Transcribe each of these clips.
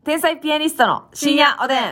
天才ピアニストの深夜おでん。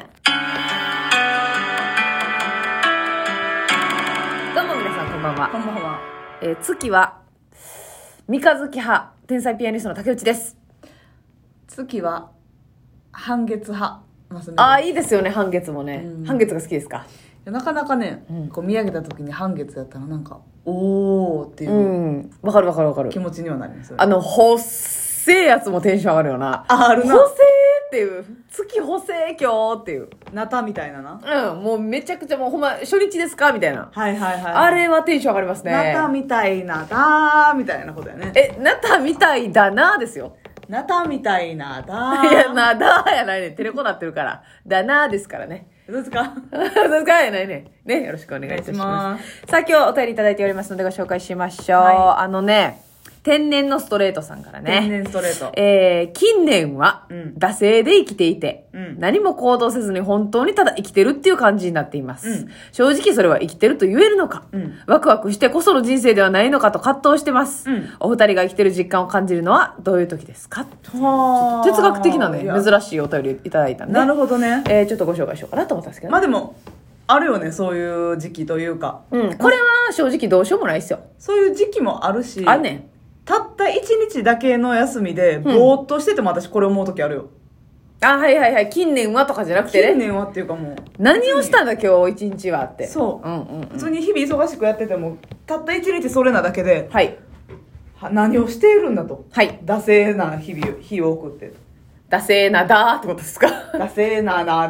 どうも皆さんこんばんは。 こんばんは。 月は三日月派天才ピアニストの竹内です。 月は半月派。 いいですよね、半月もね。半月が好きですか？ なかなかね、こう見上げた時に半月やったらなんかおーっていうわかるわかるわかる。 気持ちにはなりますよね。 細いやつもテンション上がるよな。 あるな。 細っていう、月細今日っていう。 ナタみたいなな。 もうめちゃくちゃもうほんま初日ですかみたいな。 はいはいはい。 あれはテンション上がりますね。 ナタみたいなだーみたいなことやね。 ナタみたいだなですよ。 ナタみたいなだー。 いや、なだーやないね。テレコなってるから。だなーですからね。 どうですか？ そうですかやないね。ね、よろしくお願いいたします。さあ、今日お便りいただいておりますのでご紹介しましょう。はい、天然のストレートさんからね。 天然ストレート。 近年は、惰性で生きていて、何も行動せずに本当にただ生きてるっていう感じになっています。正直それは生きてると言えるのか、ワクワクしてこその人生ではないのかと葛藤してます。お二人が生きてる実感を感じるのはどういう時ですか？哲学的なね、珍しいお便りいただいたんで。 なるほどね。 ちょっとご紹介しようかなと思ったんですけど、ね。 まあでも、あるよね、そういう時期というか。 これは正直どうしようもないですよ。 そういう時期もあるし。 あんねん。 たった一日だけの休みで、ぼーっとしてても私これ思う時あるよ。 はいはいはい。近年はとかじゃなくてね。 近年はっていうかもう。 何をしたんだ今日一日はって。 そう。普通に日々忙しくやってても、たった一日それなだけで、 はい。 何をしているんだと。 はい。 惰性な日を送って。 惰性なだーってことですか？ 惰性なだ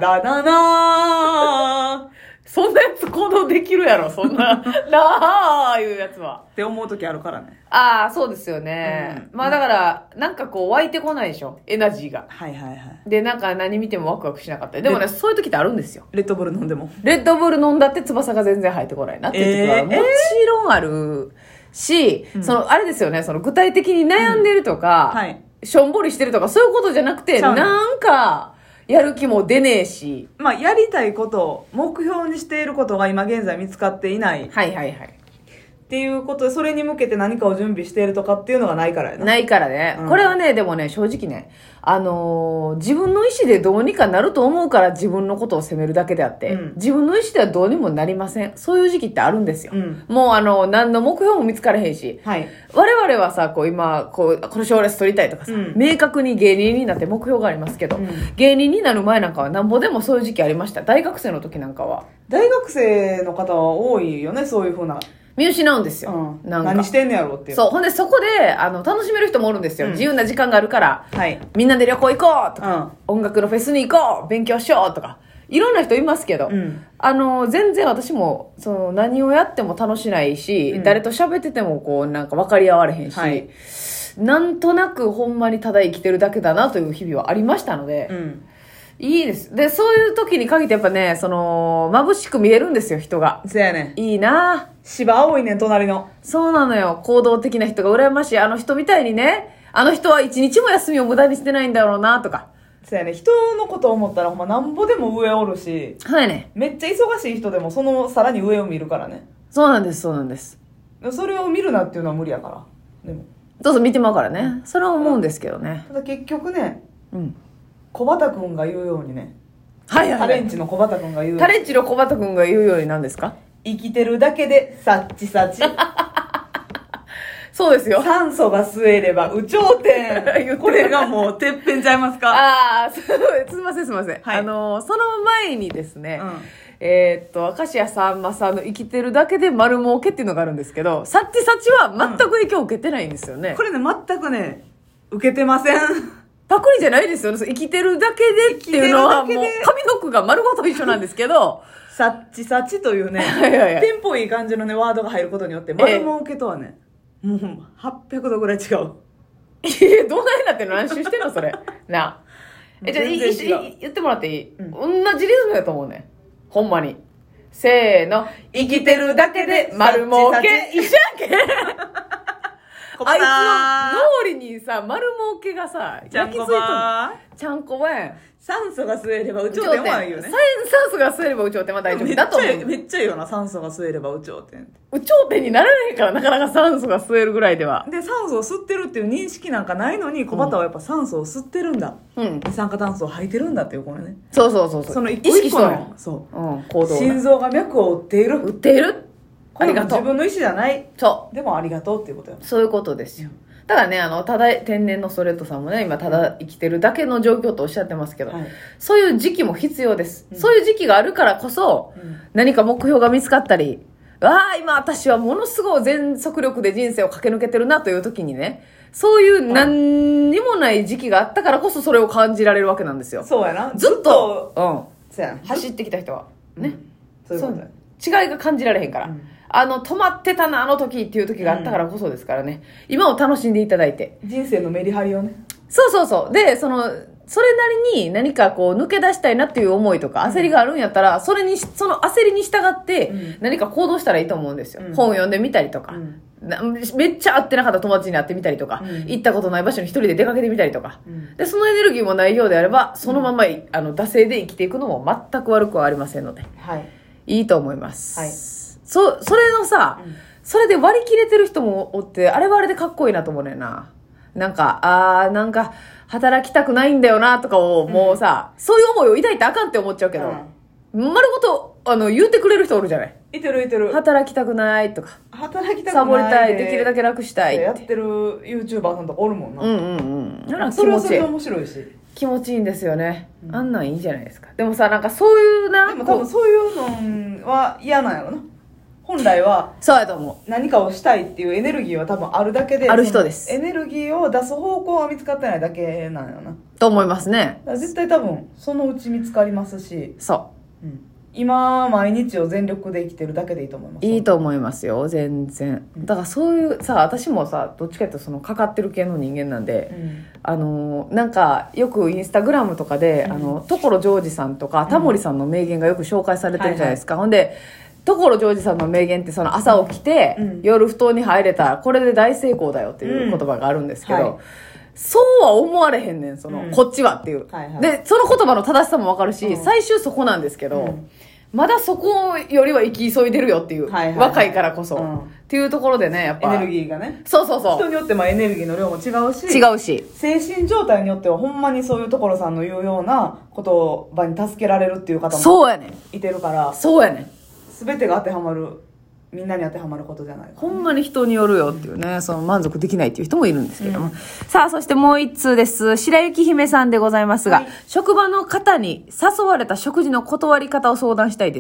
なー。 そんなやつ行動できるやろ、そんな。なーいうやつは。 って思う時あるからね。 そうですよね。まあだから、なんかこう湧いてこないでしょ、エナジーが。 はいはいはい。 で、なんか何見てもワクワクしなかったり。でもね、そういう時ってあるんですよ。 レッドブル飲んでも。 レッドブル飲んだって翼が全然生えてこないなっていう時はもちろんあるし、あれですよね、具体的に悩んでるとか、 はい。 しょんぼりしてるとかそういうことじゃなくて、なんか、やる気も出ねえし。 まあ、やりたいことを、目標にしていることが今現在見つかっていない。 はいはいはい。 っていうことで、それに向けて何かを準備しているとかっていうのがないからやな。 ないからね。これはね、でもね、正直ね、自分の意思でどうにかなると思うから自分のことを責めるだけであって、自分の意思ではどうにもなりません。そういう時期ってあるんですよ。もう何の目標も見つからへんし、 はい、 我々はさ、今、この賞レース取りたいとかさ、明確に芸人になって目標がありますけど、芸人になる前なんかはなんぼでもそういう時期ありました。大学生の時なんかは。 大学生の方は多いよね、そういうふうな。 見失うんですよ。 何してんねやろっていう。 そう。ほんでそこで、楽しめる人もおるんですよ。自由な時間があるから、 はい。 みんなで旅行行こうとか、音楽のフェスに行こう勉強しようとか、いろんな人いますけど、全然私も、何をやっても楽しないし、誰と喋っててもなんか分かり合われへんし、なんとなくほんまにただ生きてるだけだなという日々はありましたので、いいです。で、そういう時に限ってやっぱね、眩しく見えるんですよ、人が。 そうやね。 いいなぁ。 芝青いねん、隣の。 そうなのよ。行動的な人が羨ましい。あの人みたいにね、あの人は一日も休みを無駄にしてないんだろうなとか。 そうやね。人のことを思ったらほんまなんぼでも上おるし。 はいね。 めっちゃ忙しい人でもさらに上を見るからね。 そうなんです、そうなんです。 それを見るなっていうのは無理やから。でも。 どうぞ見てまうからね。それは思うんですけどね。 ただ結局ね、小畑くんが言うようにね。 はいはい。 タレンチの小畑くんが言うように。 タレンチの小畑くんが言うように何ですか？ 生きてるだけで、さっちさち。 そうですよ。 酸素が吸えれば、有頂天。これがもう、てっぺんちゃいますか？ すみませんすみません。 はい、 その前にですね、明石家さんまさんの生きてるだけで丸儲けっていうのがあるんですけど、さっちさちは全く影響を受けてないんですよね。 これね、全くね、受けてません。 パクリじゃないですよね。生きてるだけでっていうのはもう、上の句が丸ごと一緒なんですけど、 さっちさちというね、テンポいい感じのね、ワードが入ることによって、丸儲けとはね、もう800度ぐらい違う。 いや、どないなってんの？何周してんのそれ。なあ。じゃあ、言ってもらっていい？同じリズムやと思うね。ほんまに。せーの。生きてるだけで丸儲け。一緒やんけ。 あいつの脳裏にさ、丸儲けがさ、 ちゃんこばちゃんこばやん。 酸素が吸えれば有頂天はいいよね。 酸素が吸えれば有頂天は大丈夫だと思う。 めっちゃいいよな、酸素が吸えれば有頂天。 有頂天にならないから、なかなか酸素が吸えるぐらいでは。 で、酸素を吸ってるっていう認識なんかないのに、小畑はやっぱ酸素を吸ってるんだ。二酸化炭素を吐いてるんだっていう、これね。 そうそうそう。 その一個一個の、 そう。行動。 心臓が脈を打っている。 打っている。 ありがとう。自分の意思じゃない。 そう。 でもありがとうっていうことよ。 そういうことですよ。だからね、ただ天然のストレートさんもね、今ただ生きてるだけの状況とおっしゃってますけど、そういう時期も必要です。そういう時期があるからこそ、何か目標が見つかったり、今私はものすごい全速力で人生を駆け抜けてるなという時にね、そういう何にもない時期があったからこそそれを感じられるわけなんですよ。 そうやな。 ずっと、 そうやな。 走ってきた人は。ね。 そういうことや。 違いが感じられへんから。止まってたな、あの時っていう時があったからこそですからね。今を楽しんでいただいて。 人生のメリハリをね。 そうそうそう。で、それなりに何かこう抜け出したいなっていう思いとか焦りがあるんやったら、その焦りに従って何か行動したらいいと思うんですよ。本を読んでみたりとか。めっちゃ会ってなかった友達に会ってみたりとか、行ったことない場所に一人で出かけてみたりとか。で、そのエネルギーもないようであれば、そのまま、惰性で生きていくのも全く悪くはありませんので。 はい。 いいと思います。はい。それのさ、それで割り切れてる人もおって、あれはあれでかっこいいなと思うねんな。なんか、働きたくないんだよなとかを、もうさ、そういう思いを抱いてあかんって思っちゃうけど、丸ごと、言ってくれる人おるじゃない。 いてる。 働きたくないとか。 働きたくない。 サボりたい、できるだけ楽したい。 やってる YouTuber さんとかおるもんな。 なんかそれはそれで面白いし。 気持ちいいんですよね。あんなんいいじゃないですか。でもさ、なんかそういうな。 でも多分そういうのは嫌なんやろな。本来はそうやと思う。何かをしたいっていうエネルギーは多分あるだけで。 ある人です。 エネルギーを出す方向は見つかってないだけなんやな。 と思いますね。 絶対多分そのうち見つかりますし。 そう。 今毎日を全力で生きてるだけでいいと思います。 いいと思いますよ、全然。だからそういうさ、私もさ、どっちかというとかかってる系の人間なんで、なんかよくインスタグラムとかで、所ジョージさんとかタモリさんの名言がよく紹介されてるじゃないですか。ほんで所ジョージさんの名言って朝起きて、夜布団に入れたらこれで大成功だよっていう言葉があるんですけど、そうは思われへんねん、こっちはっていう。で、その言葉の正しさもわかるし、最終そこなんですけど、まだそこよりは生き急いでるよっていう。若いからこそ。っていうところでね、やっぱ。 エネルギーがね。 そう。 人によってエネルギーの量も違うし。精神状態によってはほんまにそういう所さんの言うような言葉に助けられるっていう方もいてるから。 そうやねん。 全てが当てはまる。みんなに当てはまることじゃない、 ほんまに人によるよっていうね、満足できないっていう人もいるんですけども。さあ、そしてもう一通です。白雪姫さんでございますが、職場の方に誘われた食事の断り方を相談したいです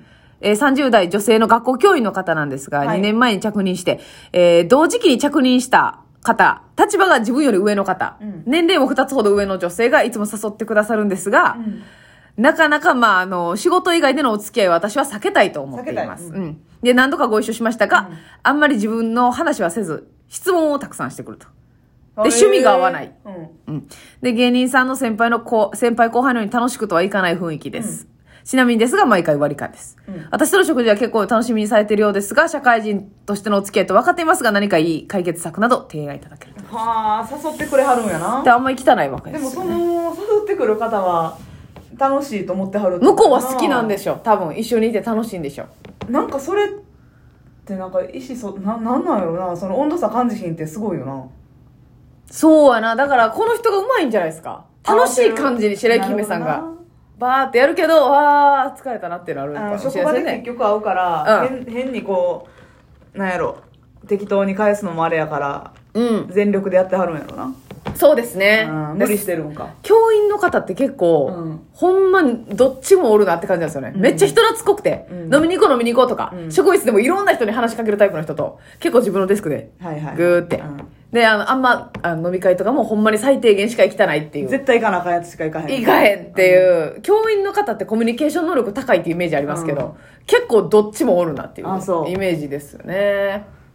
。30代女性の学校教員の方なんですが、2年前に着任して、同時期に着任した方、立場が自分より上の方、年齢も2つほど上の女性がいつも誘ってくださるんですが、なかなか、仕事以外でのお付き合いは私は避けたいと思っています。で、何度かご一緒しましたが、あんまり自分の話はせず、質問をたくさんしてくると。で、趣味が合わない。で、芸人さんの先輩後輩のように楽しくとはいかない雰囲気です。ちなみにですが、毎回割り勘です。私との食事は結構楽しみにされているようですが、社会人としてのお付き合いと分かっていますが、何かいい解決策など提案いただけると。 誘ってくれはるんやな。 で、あんまり汚いわけです、 でも誘ってくる方は、楽しいと思ってはる。 向こうは好きなんでしょ。多分、一緒にいて楽しいんでしょ。 なんかそれってなんかなんなんやろな、その温度差感じひんってすごいよな。 そうやな。だからこの人がうまいんじゃないですか。楽しい感じに白雪姫さんがバーってやるけど、疲れたなっていうのあるかもしれないですね。 職場で結局会うから、変になんやろ、適当に返すのもあれやから、全力でやってはるんやろな。 そうですね。 無理してるんか。 教員の方って結構、ほんまにどっちもおるなって感じなんですよね。めっちゃ人懐っこくて、飲みに行こうとか、職員室でもいろんな人に話しかけるタイプの人と、結構自分のデスクで、ぐーって。で、あんま飲み会とかもほんまに最低限しか行きたないっていう。 絶対行かなあかんやつしか行かへん。 行かへんっていう、教員の方ってコミュニケーション能力高いっていうイメージありますけど、結構どっちもおるなっていうイメージですよね。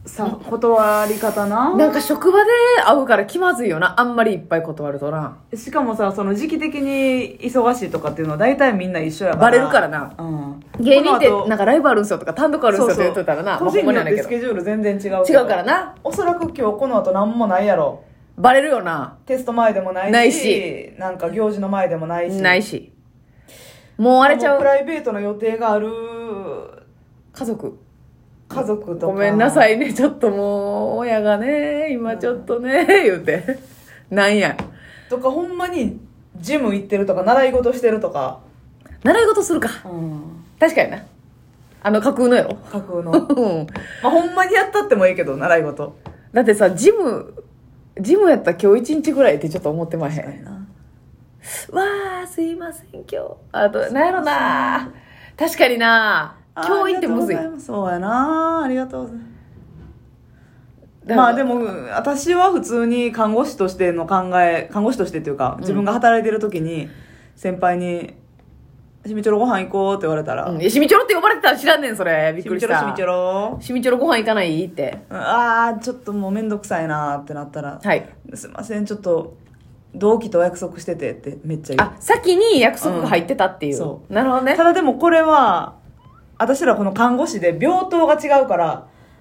断り方な。 なんか職場で会うから気まずいよな。あんまりいっぱい断るとな。 しかもさ、その時期的に忙しいとかっていうのは大体みんな一緒やから。 バレるからな。 うん。 芸人ってなんかライブあるんすよとか単独あるんすよって言っとったらな。 個人によってスケジュール全然違う違うからな。 おそらく今日この後何もないやろ。 バレるよな。 テスト前でもないし、なんか行事の前でもないし。 ないし。もうあれちゃう。 プライベートの予定がある家族とか。ごめんなさいね。ちょっともう、親がね、今ちょっとね、言うて。なんや。 とか、ほんまに、ジム行ってるとか、習い事してるとか。 習い事するか。確かにな。架空のやろ。 架空の。まあ、ほんまにやったってもいいけど、習い事。 だってさ、ジムやったら今日1日ぐらいってちょっと思ってまへん。確かにな。わー、すいません、今日。あと、なんやろな。確かにな。教員ってむずい。 そうやな。ありがとうございます。まあでも、私は普通に看護師としてっていうか、自分が働いてる時に、先輩に、しみちょろご飯行こうって言われたら。 しみちょろって呼ばれてたら知らんねん、それ。びっくりした。 しみちょろご飯行かないって。 ちょっともうめんどくさいなってなったら。 はい。 すいません、ちょっと、同期とお約束しててってめっちゃ言う。 先に約束が入ってたっていう。そう。なるほどね。 ただでもこれは、私らこの看護師で病棟が違うから、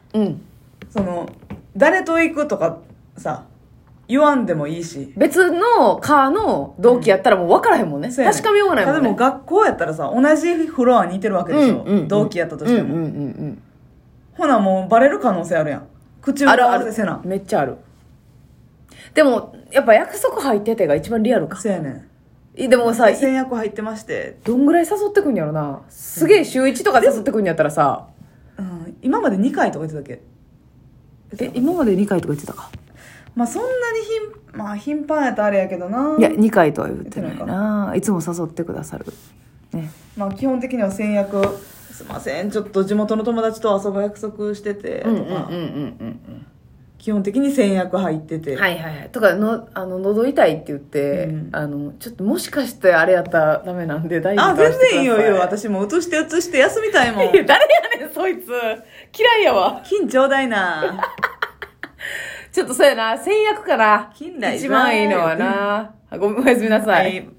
誰と行くとかさ、言わんでもいいし。 別の科の同期やったらもう分からへんもんね。確かめようがないもんね。 でも学校やったらさ、同じフロアにいてるわけでしょ。同期やったとしても。ほなもうバレる可能性あるやん。口を合わせせな。 めっちゃある。でも、やっぱ約束入っててが一番リアルか。 そうやねん。 でもさ、 先約入ってまして。 どんぐらい誘ってくんやろな。すげえ週1とか誘ってくんやったらさ。 今まで2回とか言ってたっけ？ 今まで2回とか言ってたか。 まあそんなに頻繁やったらあれやけどな。 いや、2回とは言ってないな。いつも誘ってくださる。ね。 まあ基本的には先約、すいません、ちょっと地元の友達と遊ぶ約束してて、とか。基本的に先約入ってて。 はいはいはい。とか、喉痛いって言って、ちょっともしかしてあれやったらダメなんで、大丈夫全然いいよ。私も移して休みたいもん。 誰やねん、そいつ。嫌いやわ。 金ちょうだいな。 ちょっとそうやな、先約かな。 金来一番いいのはな。おやすみなさい。